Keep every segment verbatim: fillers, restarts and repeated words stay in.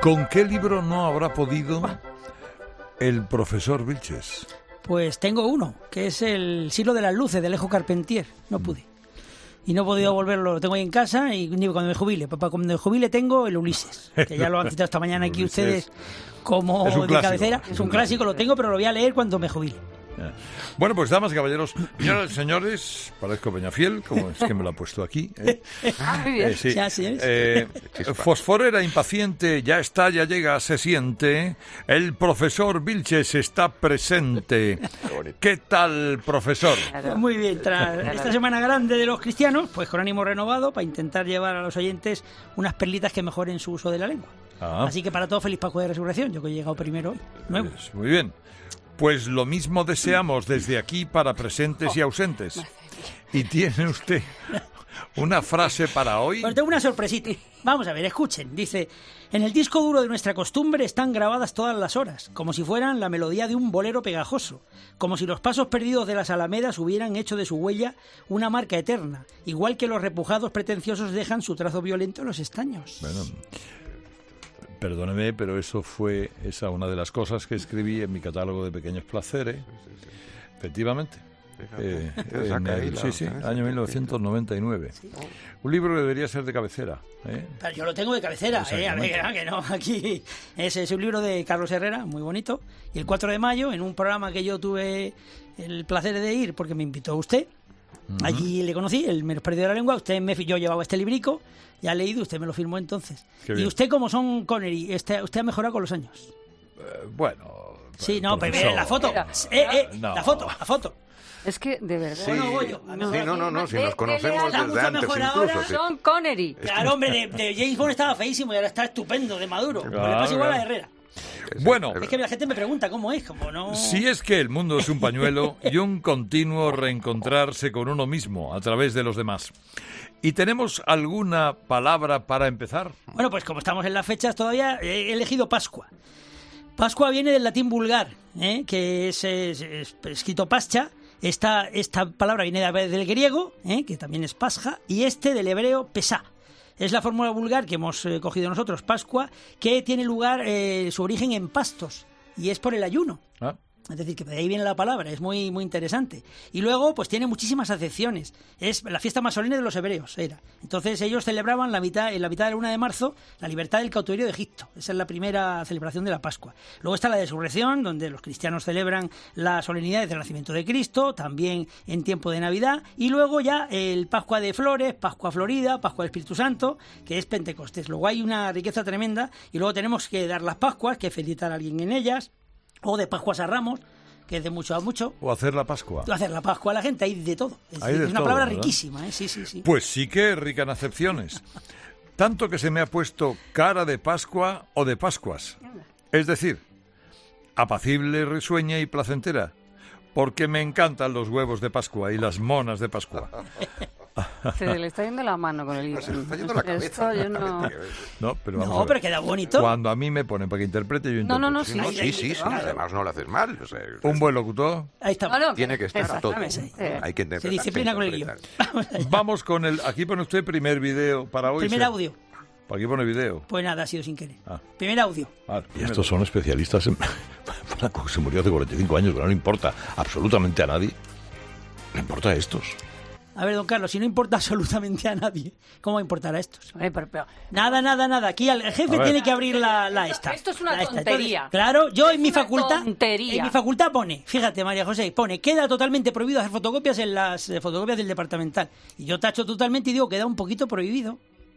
¿Con qué libro no habrá podido el profesor Vilches? Pues tengo uno, que es el Siglo de las Luces, de Alejo Carpentier. No pude. Y no he podido volverlo, lo tengo ahí en casa, y ni cuando me jubile. Papá, cuando me jubile tengo el Ulises, que ya lo han citado esta mañana aquí ustedes como de clásico, cabecera. Es un clásico, lo tengo, pero lo voy a leer cuando me jubile. Bueno, pues damas y caballeros, señoras y señores, parezco Peñafiel, como es que me lo ha puesto aquí. ¿eh? Ah, muy bien. Eh, sí. Ya, sí es. Eh, Fosforera impaciente, ya está, ya llega, se siente. El profesor Vilches está presente. ¿Qué tal, profesor? Muy bien, tras esta semana grande de los cristianos, pues con ánimo renovado para intentar llevar a los oyentes unas perlitas que mejoren su uso de la lengua. Ah. Así que para todos, feliz Pascua de Resurrección, yo que he llegado primero hoy, nuevo. Pues muy bien. Pues lo mismo deseamos desde aquí para presentes y ausentes. Y tiene usted una frase para hoy. Pues tengo una sorpresita. Vamos a ver, escuchen. Dice, en el disco duro de nuestra costumbre están grabadas todas las horas, como si fueran la melodía de un bolero pegajoso, como si los pasos perdidos de las alamedas hubieran hecho de su huella una marca eterna, igual que los repujados pretenciosos dejan su trazo violento en los estaños. Bueno, perdóneme, pero eso fue esa una de las cosas que escribí en mi catálogo de pequeños placeres. Efectivamente. Eh, en el, sí, sí, año mil novecientos noventa y nueve. Sí. Un libro que debería ser de cabecera. ¿eh? Pero yo lo tengo de cabecera, ¿eh? A ver, que no, aquí es, es un libro de Carlos Herrera, muy bonito. Y el cuatro de mayo, en un programa que yo tuve el placer de ir, porque me invitó usted, uh-huh. Allí le conocí, el menos perdido de la lengua. Usted me, yo llevaba este librico, ya he leído, usted me lo firmó entonces. Qué y bien. Usted, como son Connery, este, usted ha mejorado con los años. Eh, bueno. Sí, no, pero mire, la foto. Eh, eh, no. La foto, la foto. Es que, de verdad... Sí, no, yo, no, sí, no, no, no, si nos conocemos desde antes incluso. Sí. Sean Connery. Claro, hombre, de, de James Bond estaba feísimo y ahora está estupendo, de maduro. Claro, le pasa igual claro. a Herrera. Bueno, es que la gente me pregunta cómo es, como no... Si es que el mundo es un pañuelo y un continuo reencontrarse con uno mismo a través de los demás. ¿Y tenemos alguna palabra para empezar? Bueno, pues como estamos en las fechas todavía, he elegido Pascua. Pascua viene del latín vulgar, ¿eh? que es, es, es escrito pascha. Esta, esta palabra viene del griego, ¿eh? que también es pasja, y este del hebreo pesá. Es la fórmula vulgar que hemos eh, cogido nosotros, Pascua, que tiene lugar, eh, su origen en Pastos, y es por el ayuno. Ah. Es decir, que de ahí viene la palabra, es muy muy interesante. Y luego, pues tiene muchísimas acepciones. Es la fiesta más solemne de los hebreos, era. Entonces ellos celebraban la mitad, en la mitad de la luna de marzo la libertad del cautiverio de Egipto. Esa es la primera celebración de la Pascua. Luego está la Resurrección, donde los cristianos celebran la solemnidad del nacimiento de Cristo, también en tiempo de Navidad. Y luego ya el Pascua de Flores, Pascua Florida, Pascua del Espíritu Santo, que es Pentecostés. Luego hay una riqueza tremenda y luego tenemos que dar las Pascuas, que felicitar a alguien en ellas. O de Pascuas a Ramos, que es de mucho a mucho. O hacer la Pascua. O hacer la Pascua a la gente, hay de todo. Es, hay de es una todo, palabra ¿verdad? riquísima, ¿eh? Sí, sí, sí. Pues sí que es rica en acepciones. Tanto que se me ha puesto cara de Pascua o de Pascuas. Es decir, apacible, risueña y placentera. Porque me encantan los huevos de Pascua y las monas de Pascua. Se le está yendo la mano con el libro. Se le está yendo la cabeza. Esto yo no... No, pero, vamos no, pero queda bonito. Cuando a mí me ponen para que interprete, yo interpreto. No, no, no, sí, no, sí, sí, sí, además no lo haces mal. O sea, un buen locutor. Ahí está. No, no, tiene que estar todo. Sí. Hay que interpretar. Se disciplina con el guión. Vamos con el... Aquí pone usted primer video para hoy. Primer ¿sí? audio. Aquí pone video. Pues nada, ha sido sin querer. Ah. Primer audio. Ah, y estos son especialistas en... Franco, que se murió hace cuarenta y cinco años, pero no le importa absolutamente a nadie. ¿Le importa a estos? A ver, don Carlos, si no importa absolutamente a nadie, ¿cómo va a importar a estos? Ay, pero, pero... Nada, nada, nada. Aquí el jefe tiene que abrir la, la esta. Esto es una la esta. tontería. Entonces, claro, yo es en mi facultad... Tontería. En mi facultad pone, fíjate, María José, pone, queda totalmente prohibido hacer fotocopias en las eh, fotocopias del departamental. Y yo tacho totalmente y digo, queda un poquito prohibido.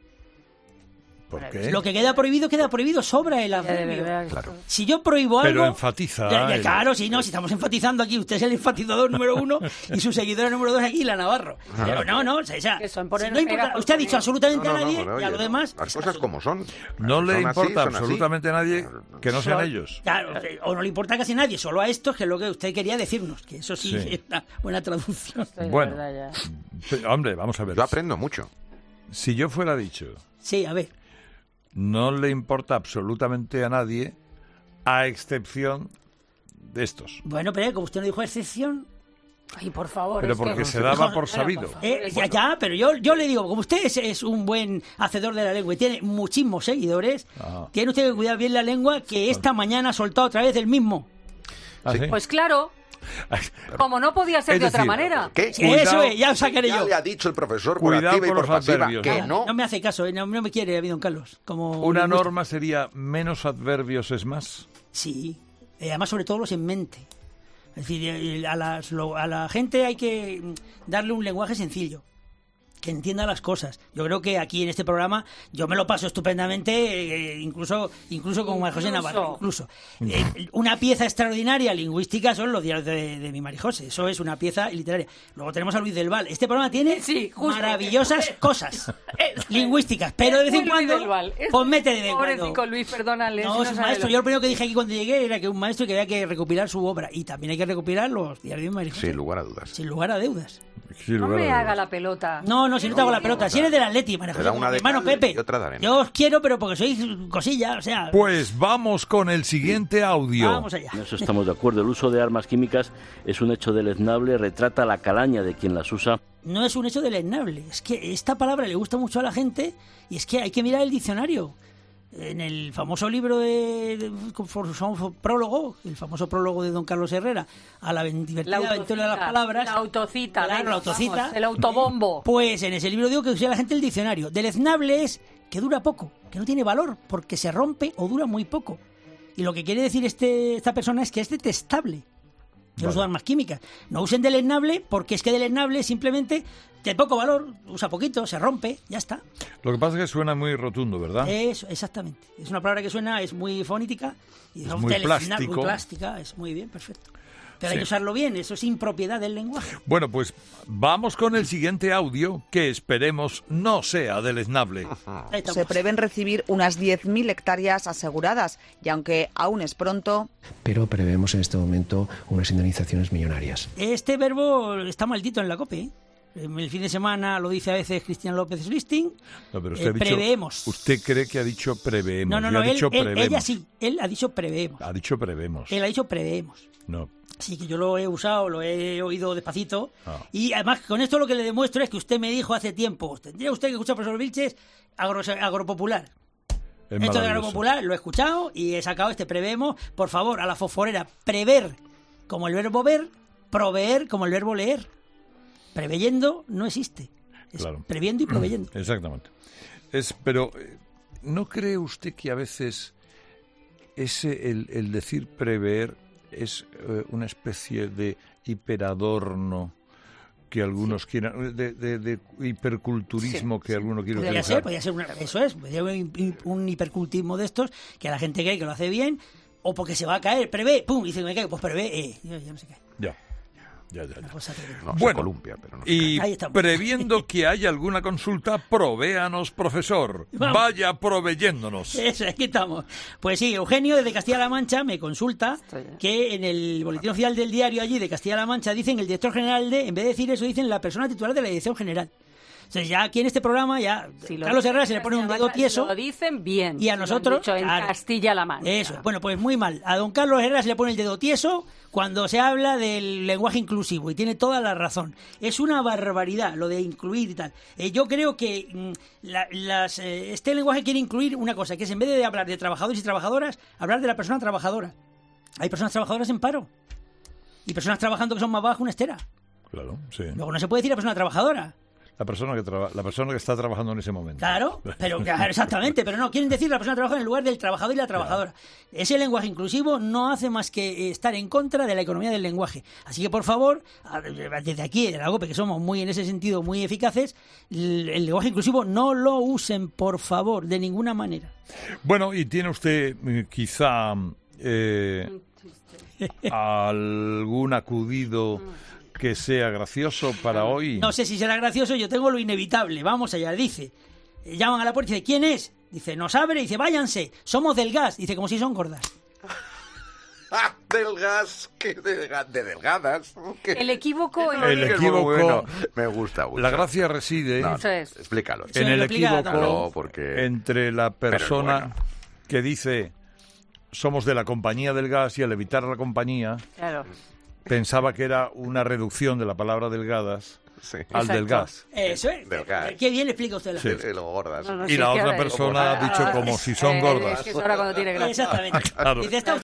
¿Por qué? Lo que queda prohibido, queda prohibido, sobra el adverbio. Claro. Si yo prohíbo algo... Pero enfatiza. Ya, ya, claro, si no, si estamos enfatizando aquí, usted es el enfatizador número uno y su seguidora número dos aquí, la Navarro. Pero no, no, o sea, que son si no importa, usted ha dicho absolutamente no, no, a nadie no, y a lo demás... Las cosas como son. No le son importa así, absolutamente así. a nadie que no sean Solo, ellos. Claro, o no le importa casi a nadie, solo a estos, que es lo que usted quería decirnos, que eso sí, Sí. es una buena traducción. Estoy de Bueno, verdad ya. hombre, vamos a ver. Yo aprendo mucho. Si yo fuera dicho, Sí, a ver. no le importa absolutamente a nadie, a excepción de estos. Bueno, pero como usted no dijo excepción... Ay, por favor. Pero es porque que... se daba por sabido. Por favor, Eh, ya, ya, pero yo, yo le digo, como usted es, es un buen hacedor de la lengua y tiene muchísimos seguidores, Ajá. tiene usted que cuidar bien la lengua, que esta mañana ha soltado otra vez el mismo. ¿Ah, sí? Pues claro, como no podía ser Es de otra decir, manera. ¿Qué? Sí, eso es, ya lo sacaré Ya yo. le ha dicho el profesor por Cuidado activa y con por los pasiva adverbios, que ¿no? no. No me hace caso, eh, no, no me quiere a mí, don Carlos. Como Una lingüista. norma sería menos adverbios es más. Sí, eh, además sobre todo los en mente. Es decir, eh, a, las, lo- a la gente hay que mm, darle un lenguaje sencillo, que entienda las cosas. Yo creo que aquí en este programa yo me lo paso estupendamente, eh, incluso incluso con María José Incluso. Navarro. Incluso. Eh, una pieza extraordinaria lingüística son los diarios de, de mi María José. Eso es una pieza literaria. Luego tenemos a Luis del Val. Este programa tiene Sí, justo. maravillosas cosas Es- lingüísticas, pero de vez en Muy Luis cuando del Val. Es- pues mete de vez en Pobrecito cuando. Luis, perdónale. No, si es un sabe maestro. lo- Yo lo primero que dije aquí cuando llegué era que un maestro que había que recopilar su obra. Y también hay que recopilar los diarios de María José. Sin lugar a dudas. Sin lugar a deudas. Sin No lugar a me dudas. haga la pelota. No, no, si no te hago la pelota. Si eres del Atleti, María Te José, da como una mi de hermano cal Pepe. y otra de arena. Yo os quiero, pero porque sois cosilla, o sea... Pues vamos con el siguiente audio. Vamos allá. En eso estamos de acuerdo. El uso de armas químicas es un hecho deleznable, retrata la calaña de quien las usa. No es un hecho deleznable. Es que esta palabra le gusta mucho a la gente y es que hay que mirar el diccionario. En el famoso libro de, de por su famoso prólogo, el famoso prólogo de don Carlos Herrera, a la ven- divertida La aventura de las autocita, palabras. la autocita, Claro, venga, la autocita. vamos, el autobombo. Pues en ese libro digo que usa la gente el diccionario. Deleznable es que dura poco, que no tiene valor, porque se rompe o dura muy poco. Y lo que quiere decir este, esta persona es que es detestable. Yo uso armas químicas. No usen deleznable porque es que deleznable es simplemente de poco valor, usa poquito, se rompe, ya está. Lo que pasa es que suena muy rotundo, ¿verdad? Eso, exactamente. Es una palabra que suena, es muy fonética. Y Es muy deleznable, plástico. Muy plástica, es muy bien, perfecto. Pero hay Sí. que usarlo bien, eso es impropiedad del lenguaje. Bueno, pues vamos con el siguiente audio que esperemos no sea deleznable. Ahí estamos. Se prevén recibir unas diez mil hectáreas aseguradas y aunque aún es pronto, pero prevemos en este momento unas indemnizaciones millonarias. Este verbo está maldito en la COPE, ¿eh? El fin de semana lo dice a veces Cristian López Listing. No, pero Eh, usted ha dicho, preveemos. usted cree que ha dicho preveemos. No, no, Yo no, ha él, dicho él- preveemos. ella sí, él ha dicho preveemos. Ha dicho preveemos. Él ha dicho preveemos. No. Sí, que yo lo he usado, lo he oído despacito. Ah. Y además, con esto lo que le demuestro es que usted me dijo hace tiempo, tendría usted que escuchar, profesor Vilches, agro, agropopular. Es Esto de maravilloso. agropopular lo he escuchado y he sacado este prevemos. Por favor, a la fosforera, prever como el verbo ver, proveer como el verbo leer. Preveyendo no existe. Es Claro. previendo y proveyendo. Exactamente. Es, pero, eh, ¿no cree usted que a veces ese el, el decir prever es eh, una especie de hiperadorno que algunos quieran, de, de- de hiperculturismo que alguno quiere Podría utilizar? ser, podría ser una- eso es, podría ser un, hi- un hipercultismo de estos que la gente cree que lo hace bien o porque se va a caer, prevé, pum, y dice, me caigo, pues prevé, eh, ya, ya no se cae. Ya, ya, ya, ya. Una cosa tremenda. No, se Bueno, columpia, pero no se Y Ahí estamos. previendo que haya alguna consulta, provéanos, profesor. Vamos. Vaya proveyéndonos. Eso, aquí estamos. Pues sí, Eugenio desde Castilla-La Mancha me consulta Estoy ya. que en el boletín oficial del diario allí de Castilla-La Mancha dicen el director general de, en vez de decir eso, dicen la persona titular de la dirección general. Entonces ya aquí en este programa ya Si lo Carlos dicen Herrera se le pone un dedo tieso. Lo dicen bien. Y a si lo han nosotros, dicho en claro. Castilla-La Mancha. Eso, bueno, pues muy mal. A don Carlos Herrera se le pone el dedo tieso cuando se habla del lenguaje inclusivo y tiene toda la razón. Es una barbaridad lo de incluir y tal. Eh, yo creo que mm, la- las, eh, este lenguaje quiere incluir una cosa, que es en vez de hablar de trabajadores y trabajadoras, hablar de la persona trabajadora. Hay personas trabajadoras en paro y personas trabajando que son más bajas que una estera. Claro, sí. Luego no se puede decir la persona trabajadora. La persona que traba- la persona que está trabajando en ese momento. Claro, pero claro, exactamente, pero no, quieren decir la persona trabajadora en lugar del trabajador y la trabajadora. Ese lenguaje inclusivo no hace más que estar en contra de la economía del lenguaje. Así que, por favor, a- desde aquí, de la GOPE, que somos muy en ese sentido muy eficaces, el, el lenguaje inclusivo no lo usen, por favor, de ninguna manera. Bueno, y tiene usted eh, quizá eh, algún acudido que sea gracioso para hoy. No sé si será gracioso, yo tengo lo inevitable. Vamos allá, dice. eh, Llaman a la puerta y dice, ¿quién es? Dice, nos abre, dice, váyanse, somos del gas. Dice, como si son gordas. ¡Ah! Del gas, que delga- de delgadas. Que- El equívoco en El que es muy equívoco- bueno. Me gusta mucho. La gracia reside No, Eso es. explícalo. Sí. en el lo explica equívoco Claro, porque- entre la persona bueno. que dice somos de la compañía del gas y al evitar la compañía Claro. pensaba que era una reducción de la palabra delgadas Sí. al del Exacto. gas. Eso es. Del gas. Qué bien explica usted la Sí. Y luego gordas. No, no, Y sí, la que otra ahora- persona ha dicho ahora- como si son eh, gordas. Es que es ahora cuando tiene gracia. Exactamente. Claro. Dice, está